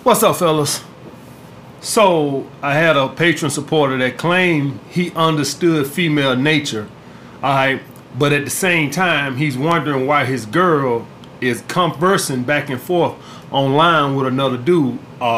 What's up, fellas? So I had a patron supporter that claimed he understood female nature, all right, but at the same time he's wondering why his girl is conversing back and forth online with another dude,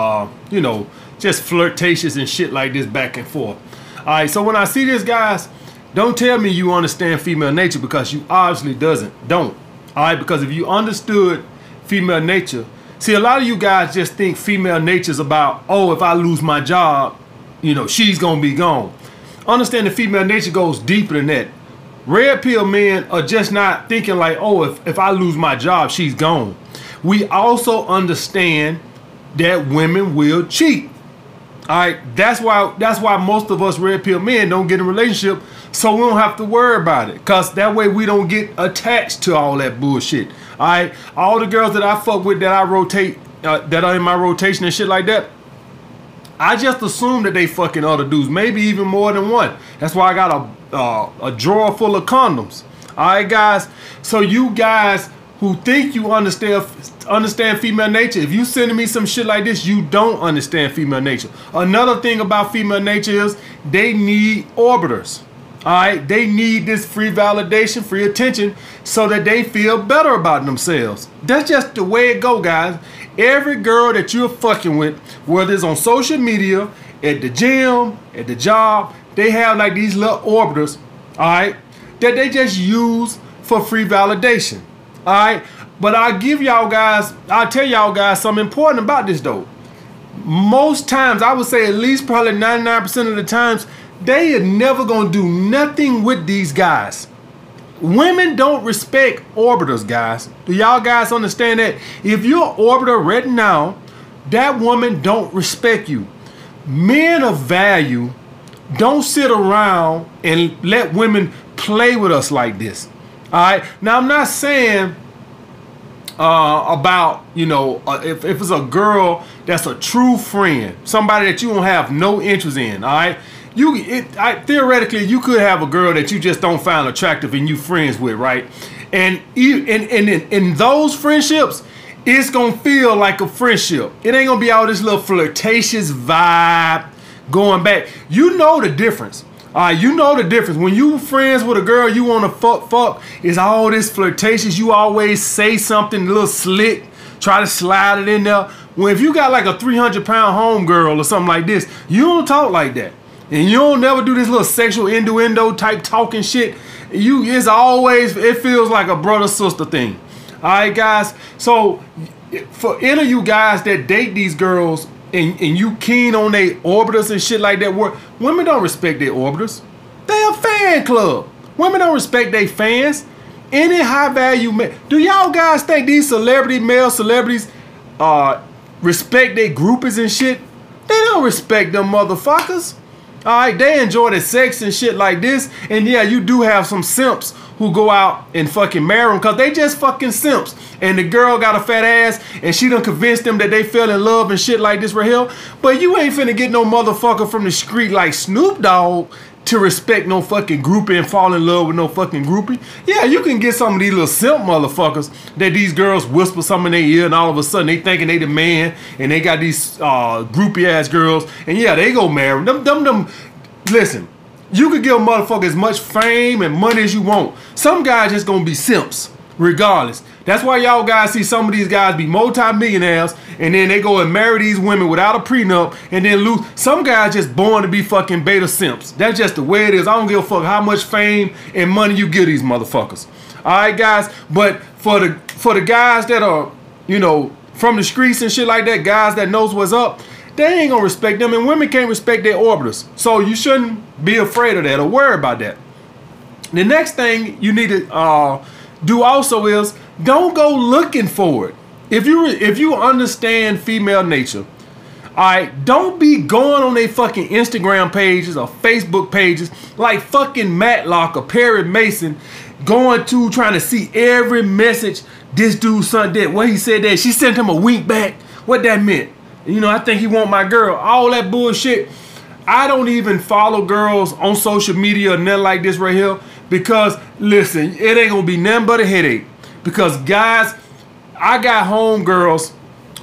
just flirtatious and shit like this back and forth. All right, so when I see this, guys, don't tell me you understand female nature, because you obviously don't. All right, because if you understood female nature, see, a lot of you guys just think female nature is about, oh, if I lose my job, she's gonna be gone. Understand that female nature goes deeper than that. Red pill men are just not thinking like, oh, if I lose my job, she's gone. We also understand that women will cheat. All right, that's why most of us red pill men don't get in a relationship, so we don't have to worry about it, cause that way we don't get attached to all that bullshit. All right, all the girls that I fuck with, that I rotate, that are in my rotation and shit like that, I just assume that they fucking other dudes, maybe even more than one. That's why I got a drawer full of condoms. All right, guys. So you guys who think you understand female nature, if you sending me some shit like this, you don't understand female nature. Another thing about female nature is they need orbiters. All right, they need this free validation, free attention, so that they feel better about themselves. That's just the way it go, guys. Every girl that you're fucking with, whether it's on social media, at the gym, at the job, they have like these little orbiters, all right, that they just use for free validation. All right, but I'll tell y'all guys something important about this though. Most times, I would say at least probably 99% of the times, they are never gonna do nothing with these guys. Women don't respect orbiters, guys. Do y'all guys understand that? If you're an orbiter right now, that woman don't respect you. Men of value don't sit around and let women play with us like this. All right. Now, I'm not saying about, if it's a girl that's a true friend, somebody that you don't have no interest in. All right. Theoretically, you could have a girl that you just don't find attractive and you friends with, right? And in those friendships, it's gonna feel like a friendship. It ain't gonna be all this little flirtatious vibe going back. You know the difference. You know the difference. When you friends with a girl you want to fuck, it's all this flirtatious. You always say something a little slick, try to slide it in there. Well, if you got like a 300-pound homegirl or something like this, you don't talk like that. And you don't never do this little sexual innuendo type talking shit. It feels like a brother-sister thing. All right, guys. So for any of you guys that date these girls and you keen on their orbiters and shit like that, women don't respect their orbiters. They a fan club. Women don't respect their fans. Any high value man. Do y'all guys think these male celebrities respect their groupies and shit? They don't respect them motherfuckers. All right, they enjoy the sex and shit like this. And yeah, you do have some simps who go out and fucking marry them because they just fucking simps. And the girl got a fat ass and she done convinced them that they fell in love and shit like this right here. But you ain't finna get no motherfucker from the street like Snoop Dogg to respect no fucking groupie and fall in love with no fucking groupie. Yeah, you can get some of these little simp motherfuckers that these girls whisper something in their ear and all of a sudden they thinking they the man and they got these groupie ass girls and yeah, they go marry them. Listen, you could give a motherfucker as much fame and money as you want. Some guys just gonna be simps regardless. That's why y'all guys see some of these guys be multi-millionaires and then they go and marry these women without a prenup and then lose. Some guys just born to be fucking beta simps. That's just the way it is. I don't give a fuck how much fame and money you give these motherfuckers. All right, guys. But for the guys that are, from the streets and shit like that, guys that knows what's up, they ain't gonna respect them, and women can't respect their orbiters. So you shouldn't be afraid of that or worry about that. The next thing you need to do also is don't go looking for it. If you understand female nature, all right, don't be going on their fucking Instagram pages or Facebook pages like fucking Matlock or Perry Mason, trying to see every message this dude son did. What he said that she sent him a wink back. What that meant? I think he want my girl. All that bullshit. I don't even follow girls on social media or nothing like this right here because, listen, it ain't gonna be nothing but a headache. Because, guys, I got homegirls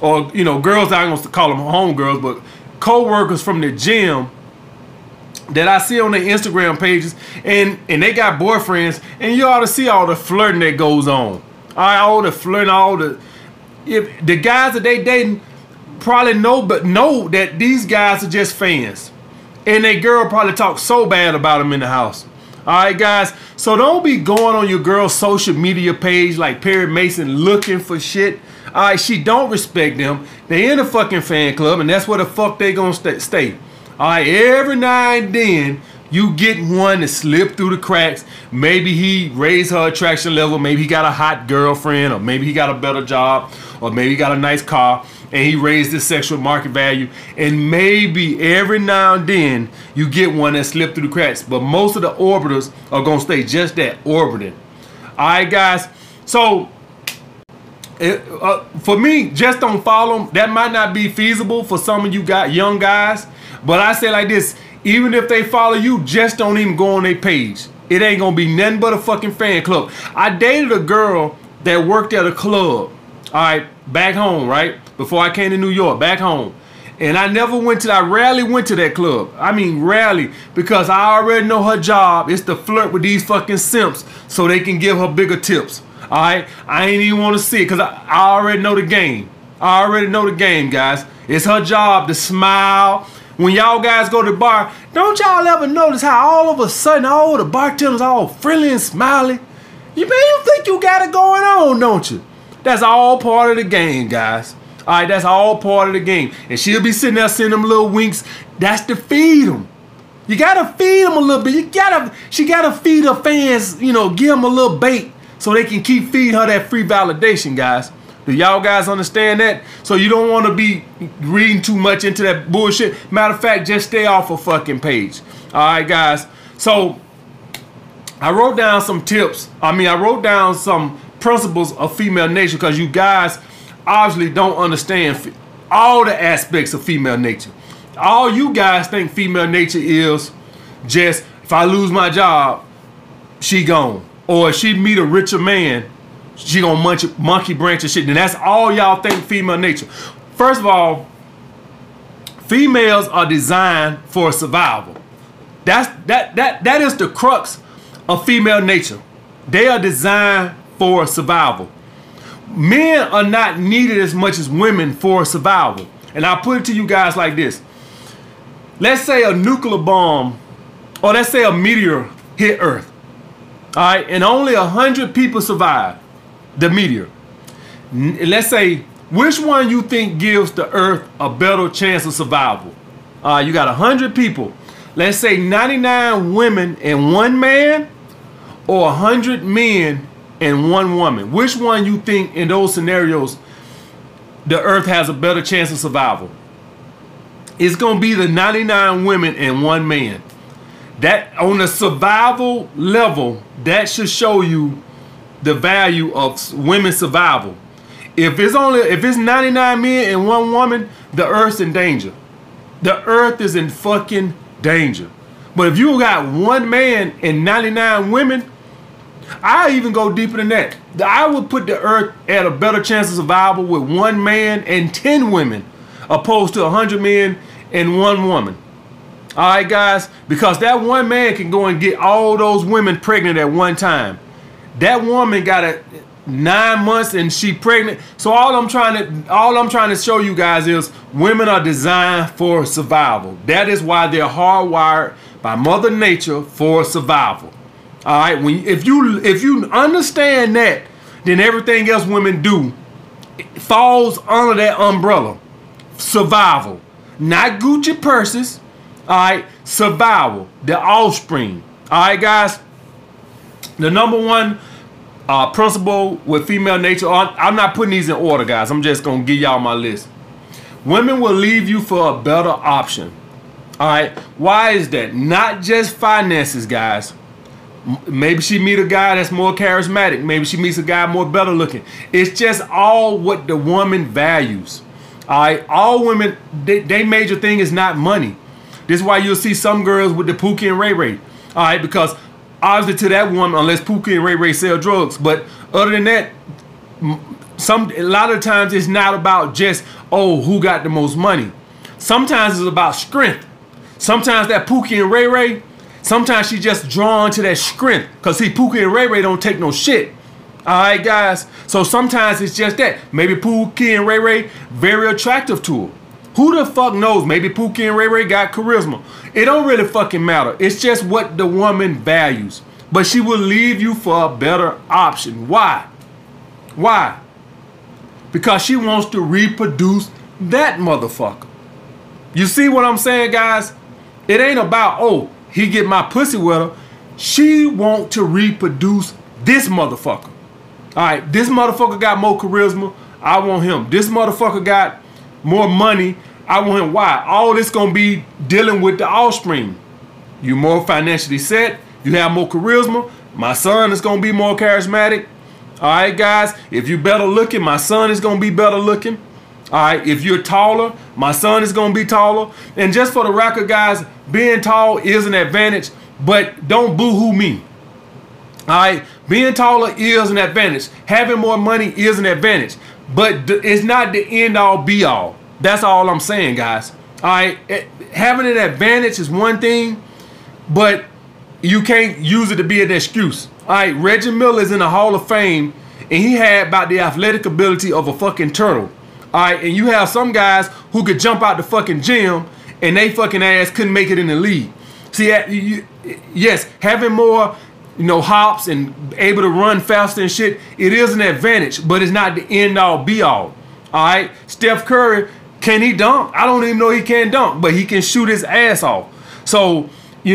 or girls, I ain't gonna call them homegirls, but co-workers from the gym that I see on their Instagram pages, and they got boyfriends, and you ought to see all the flirting that goes on. All the flirting, if the guys that they dating probably know that these guys are just fans, and they girl probably talk so bad about them in the house. All right, guys. So don't be going on your girl's social media page like Perry Mason looking for shit. All right, she don't respect them. They in a fucking fan club, and that's where the fuck they gonna stay. All right, every now and then you get one to slip through the cracks. Maybe he raised her attraction level. Maybe he got a hot girlfriend, or maybe he got a better job, or maybe he got a nice car, and he raised his sexual market value. And maybe every now and then you get one that slipped through the cracks. But most of the orbiters are going to stay just that, orbiting. All right, guys. So for me, just don't follow them. That might not be feasible for some of you young guys. But I say like this, even if they follow you, just don't even go on their page. It ain't going to be nothing but a fucking fan club. I dated a girl that worked at a club, all right, back home, right? Before I came to New York, back home. And I rarely went to that club. I mean, rarely, because I already know her job is to flirt with these fucking simps so they can give her bigger tips. All right, I ain't even want to see it because I already know the game. I already know the game, guys. It's her job to smile. When y'all guys go to the bar, don't y'all ever notice how all of a sudden all the bartenders all friendly and smiley? You think you got it going on, don't you? That's all part of the game, guys. All right, that's all part of the game. And she'll be sitting there sending them little winks. That's to feed them. You gotta feed them a little bit. She gotta feed her fans, give them a little bait so they can keep feeding her that free validation, guys. Do y'all guys understand that? So you don't want to be reading too much into that bullshit. Matter of fact, just stay off a fucking page. All right, guys. So I wrote down some tips. I wrote down some principles of female nature because you guys obviously don't understand all the aspects of female nature. All you guys think female nature is just, if I lose my job, she gone. Or if she meet a richer man, she gonna monkey branch and shit. And that's all y'all think female nature. First of all, females are designed for survival. That is the crux of female nature. They are designed for survival. Men are not needed as much as women for survival. And I'll put it to you guys like this. Let's say a nuclear bomb, or let's say a meteor hit Earth. All right, and only 100 people survive the meteor. Let's say, which one you think gives the Earth a better chance of survival? You got 100 people. Let's say 99 women and 1 man, or 100 men and 1 woman. Which one you think in those scenarios the Earth has a better chance of survival? It's going to be the 99 women and 1 man. That on the survival level, that should show you the value of women's survival. If it's 99 men and 1 woman, the Earth's in danger. The Earth is in fucking danger. But if you got 1 man and 99 women, I even go deeper than that. I would put the Earth at a better chance of survival with 1 man and 10 women, opposed to 100 men and 1 woman. All right, guys, because that 1 man can go and get all those women pregnant at one time. That woman got 9 months and she pregnant. So all I'm trying to show you guys is women are designed for survival. That is why they're hardwired by Mother Nature for survival. All right, if you understand that, then everything else women do falls under that umbrella. Survival, not Gucci purses. All right, survival, the offspring. All right, guys. The number 1 principle with female nature, I'm not putting these in order, guys. I'm just going to give y'all my list. Women will leave you for a better option. All right. Why is that? Not just finances, guys. Maybe she meet a guy that's more charismatic. Maybe she meets a guy more better looking. It's just all what the woman values. All right. All women, they major thing is not money. This is why you'll see some girls with the Pookie and Ray Ray. All right, because obviously to that woman, unless Pookie and Ray Ray sell drugs, but other than that, A lot of times it's not about just, oh, who got the most money. Sometimes it's about strength. Sometimes that Pookie and Ray Ray, sometimes she just drawn to that strength. Because see, Pookie and Ray Ray don't take no shit. Alright, guys? So sometimes it's just that. Maybe Pookie and Ray Ray very attractive to her. Who the fuck knows? Maybe Pookie and Ray Ray got charisma. It don't really fucking matter. It's just what the woman values. But she will leave you for a better option. Why? Why? Because she wants to reproduce that motherfucker. You see what I'm saying, guys? It ain't about, oh, he get my pussy with her. She want to reproduce this motherfucker. All right, this motherfucker got more charisma. I want him. This motherfucker got more money. I want him. Why? All this gonna be dealing with the offspring. You more financially set. You have more charisma. My son is gonna be more charismatic. All right, guys. If you better looking, my son is gonna be better looking. All right. If you're taller, my son is gonna be taller. And just for the record, guys, being tall is an advantage, but don't boo-hoo me. All right. Being taller is an advantage. Having more money is an advantage, but it's not the end all be all. That's all I'm saying, guys. All right. Having an advantage is one thing, but you can't use it to be an excuse. All right, Reggie Miller is in the Hall of Fame, and he had about the athletic ability of a fucking turtle. All right, and you have some guys who could jump out the fucking gym, and they fucking ass couldn't make it in the league. See, yes, having more, hops and able to run faster and shit, it is an advantage, but it's not the end all be all. All right, Steph Curry, can he dunk? I don't even know he can dunk, but he can shoot his ass off. So,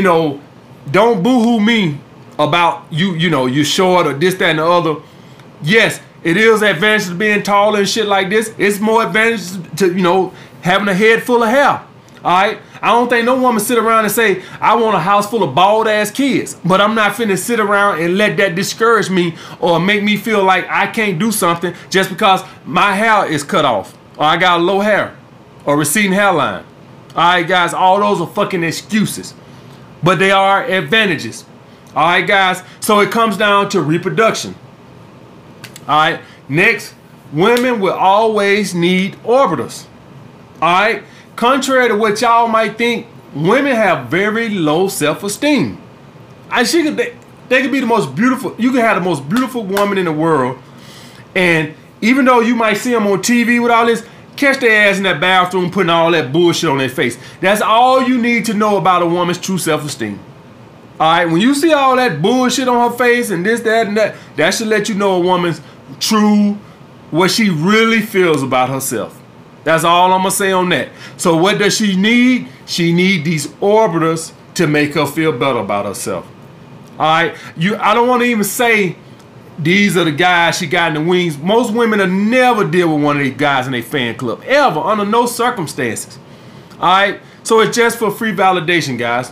don't boo-hoo me about you're short or this, that, and the other. Yes, it is advantage to being taller and shit like this. It's more advantage to, having a head full of hair. Alright? I don't think no woman sit around and say, I want a house full of bald ass kids. But I'm not finna sit around and let that discourage me or make me feel like I can't do something just because my hair is cut off. Or I got low hair. Or receding hairline. Alright, guys, all those are fucking excuses. But they are advantages. Alright, guys, so it comes down to reproduction. Alright, next, women will always need orbiters. Alright, contrary to what y'all might think, women have very low self-esteem. They could be the most beautiful, you can have the most beautiful woman in the world, and even though you might see them on TV with all this, catch their ass in that bathroom putting all that bullshit on their face. That's all you need to know about a woman's true self-esteem. Alright, when you see all that bullshit on her face and this, that, and that, that should let you know a woman's true, what she really feels about herself. That's all I'm going to say on that. So what does she need? She need these orbiters to make her feel better about herself. Alright, I don't want to even say these are the guys she got in the wings. Most women will never deal with one of these guys in their fan club. Ever, under no circumstances. Alright, so it's just for free validation, guys.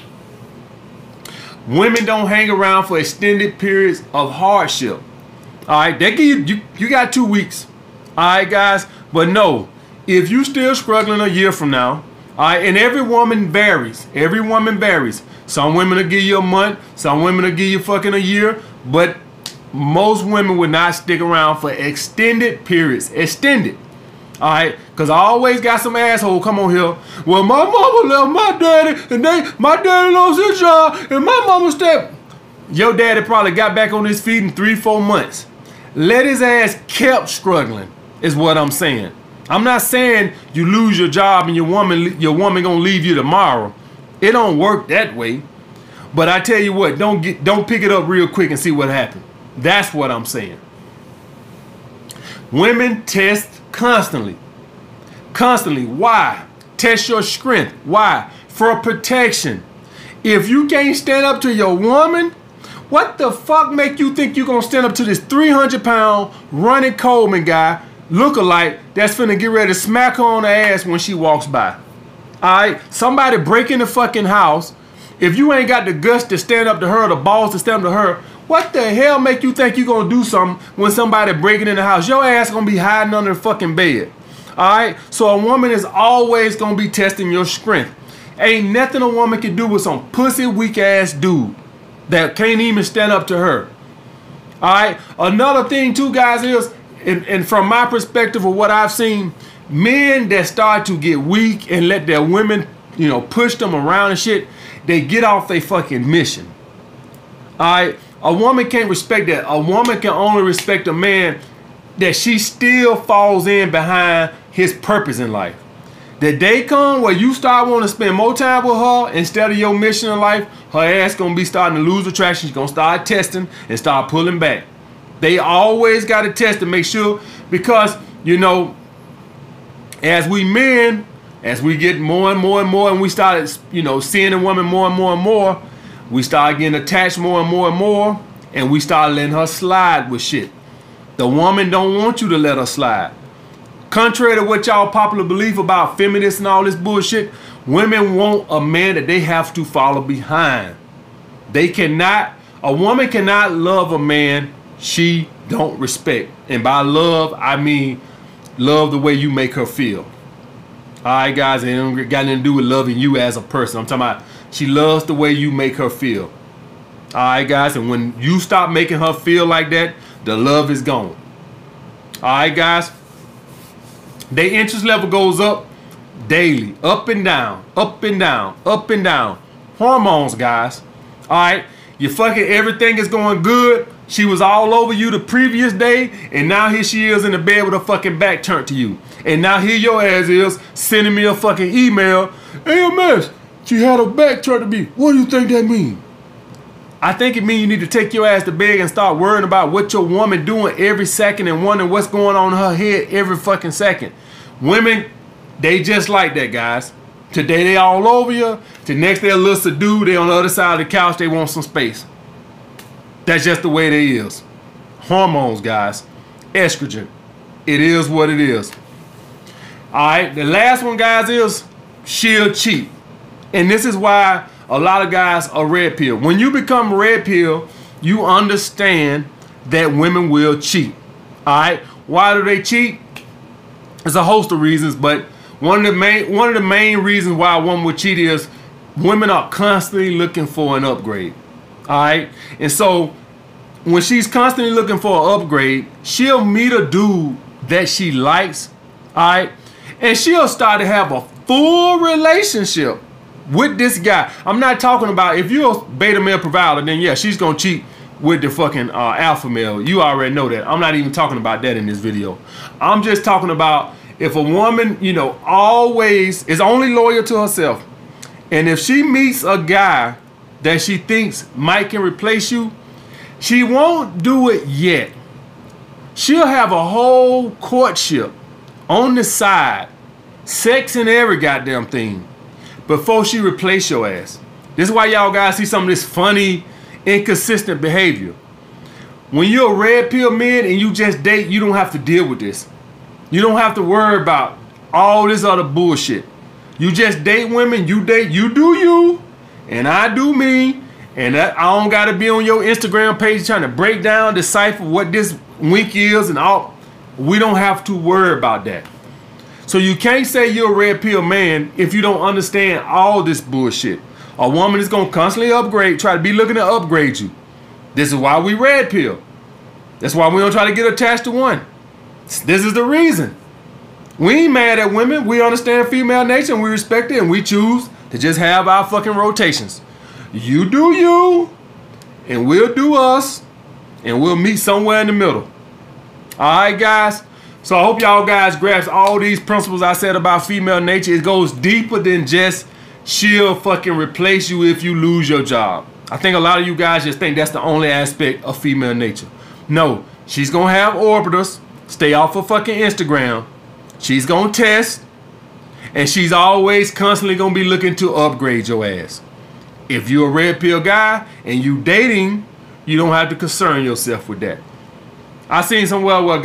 Women don't hang around for extended periods of hardship. Alright, they give you got 2 weeks. Alright, guys, but no, if you still struggling a year from now, alright, and every woman varies. Every woman varies. Some women will give you a month, some women will give you fucking a year, but most women would not stick around for extended periods. Extended. Alright, because I always got some asshole come on here. Well, my mama left my daddy, and my daddy lost his job, and my mama stepped. Your daddy probably got back on his feet in 3-4 months. Let his ass kept struggling, is what I'm saying. I'm not saying you lose your job and your woman gonna leave you tomorrow. It don't work that way. But I tell you what, don't pick it up real quick and see what happened. That's what I'm saying. Women test constantly. Constantly. Why? Test your strength. Why? For protection. If you can't stand up to your woman, what the fuck make you think you're gonna stand up to this 300-pound Ronnie Coleman guy, lookalike, that's finna get ready to smack her on the ass when she walks by? Alright? Somebody break in the fucking house. If you ain't got the guts to stand up to her, the balls to stand up to her, what the hell make you think you gonna do something when somebody breaking in the house? Your ass gonna be hiding under the fucking bed. Alright? So a woman is always gonna be testing your strength. Ain't nothing a woman can do with some pussy weak ass dude that can't even stand up to her. Alright? Another thing too, guys, is and from my perspective of what I've seen, men that start to get weak and let their women, you know, push them around and shit, they get off their fucking mission. Alright? A woman can't respect that. A woman can only respect a man that she still falls in behind his purpose in life. The day come where you start wanting to spend more time with her instead of your mission in life, her ass gonna be starting to lose attraction. She's gonna start testing and start pulling back. They always gotta test to make sure, because, you know, as we men, as we get more and more and more, and we start, you know, seeing a woman more and more and more, we start getting attached more and more and more, and we start letting her slide with shit. The woman don't want you to let her slide. Contrary to what y'all popular belief about feminists and all this bullshit, women want a man that they have to follow behind. They cannot, a woman cannot love a man she don't respect. And by love, I mean love the way you make her feel. Alright guys, it ain't got nothing to do with loving you as a person. I'm talking about she loves the way you make her feel. Alright guys, and when you stop making her feel like that, the love is gone. Alright guys, their interest level goes up daily, up and down, up and down, up and down. Hormones, guys. Alright, you fucking everything is going good. She was all over you the previous day, and now here she is in the bed with her fucking back turned to you. And now here your ass is sending me a fucking email. Hey, MS, she had her back turned to me. What do you think that means? I think it means you need to take your ass to bed and start worrying about what your woman doing every second and wondering what's going on in her head every fucking second. Women, they just like that, guys. Today they all over you. The next they a little subdued. They on the other side of the couch. They want some space. That's just the way it is. Hormones, guys. Estrogen. It is what it is. Alright, the last one, guys, is she'll cheat. And this is why a lot of guys are red pill. When you become red pill, you understand that women will cheat. Alright? Why do they cheat? There's a host of reasons, but one of the main reasons why a woman would cheat is women are constantly looking for an upgrade. Alright? And so when she's constantly looking for an upgrade, she'll meet a dude that she likes. Alright? And she'll start to have a full relationship with this guy. I'm not talking about if you're a beta male provider, then yeah, she's gonna cheat with the fucking alpha male. You already know that. I'm not even talking about that in this video. I'm just talking about if a woman, you know, always is only loyal to herself, and if she meets a guy that she thinks might can replace you, she won't do it yet. She'll have a whole courtship on the side, sex and every goddamn thing, before she replace your ass. This is why y'all guys see some of this funny, inconsistent behavior. When you're a red pill man and you just date, you don't have to deal with this. You don't have to worry about all this other bullshit. You just date women, you date, you do you, and I do me, and I don't gotta be on your Instagram page trying to break down, decipher what this wink is and all. We don't have to worry about that. So you can't say you're a red pill man if you don't understand all this bullshit. A woman is gonna constantly upgrade, try to be looking to upgrade you. This is why we red pill. That's why we don't try to get attached to one. This is the reason. We ain't mad at women. We understand female nature and we respect it, and we choose to just have our fucking rotations. You do you, and we'll do us, and we'll meet somewhere in the middle. Alright guys, so I hope y'all guys grasp all these principles I said about female nature. It goes deeper than just she'll fucking replace you if you lose your job. I think a lot of you guys just think that's the only aspect of female nature. No, she's gonna have orbiters. Stay off of fucking Instagram. She's gonna test, and she's always constantly gonna be looking to upgrade your ass. If you're a red pill guy and you dating, you don't have to concern yourself with that. I seen somewhere where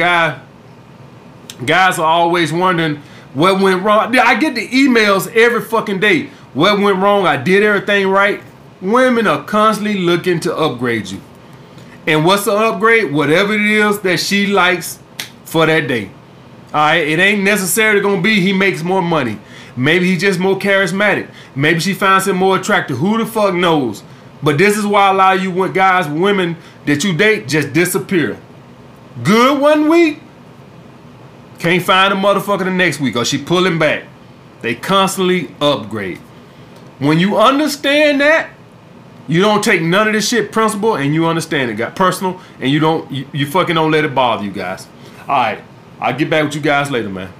guys are always wondering what went wrong. I get the emails every fucking day. What went wrong? I did everything right. Women are constantly looking to upgrade you. And what's the upgrade? Whatever it is that she likes for that day. Alright, it ain't necessarily gonna be he makes more money. Maybe he's just more charismatic. Maybe she finds him more attractive. Who the fuck knows? But this is why a lot of you guys, women that you date just disappear. Good 1 week, Can't find a motherfucker the next week, or she pulling back. They constantly upgrade. When you understand that, you don't take none of this shit principle, and you understand it got personal, and you fucking don't let it bother you guys. All right, I'll get back with you guys later, man.